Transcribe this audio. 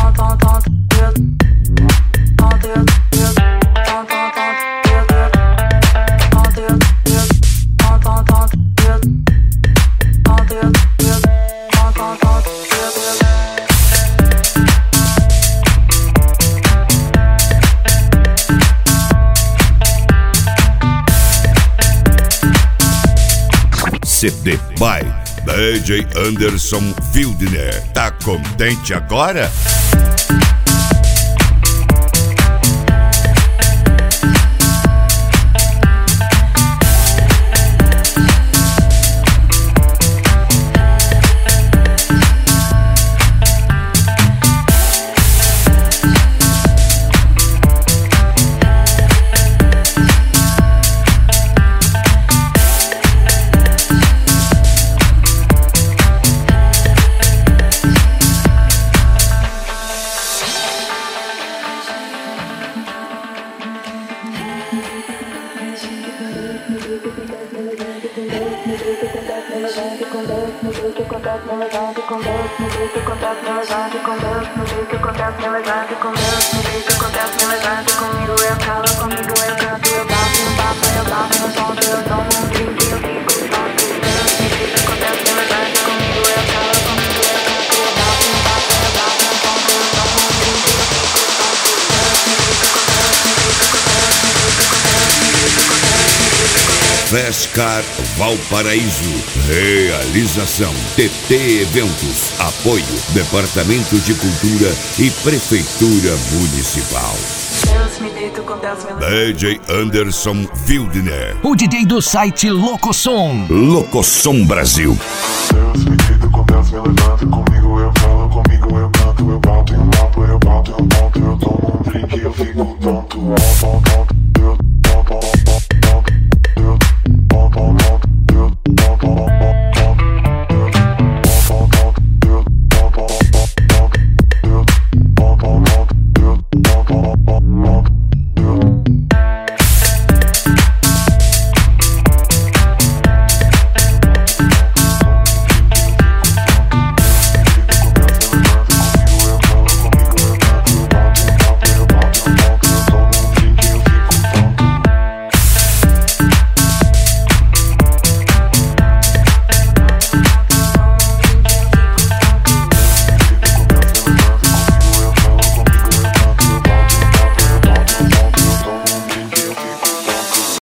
CD by DJ Anderson Fildner. Tá contente agora? Comigo eu calo, comigo eu canto, eu bato no papo, eu bato no ponto, eu tomo um drink, eu fico tonto. Acontece, me levanta, comigo eu calo, comigo eu canto, eu bato no papo, eu bato no ponto, eu tomo um drink, eu fico tonto. Fescar Valparaíso. Realização TT Eventos. Apoio Departamento de Cultura e Prefeitura Municipal. DJ Anderson Fildner, o DJ do site Locosom. Locosom Brasil. Deus me deita com Deus me levanta.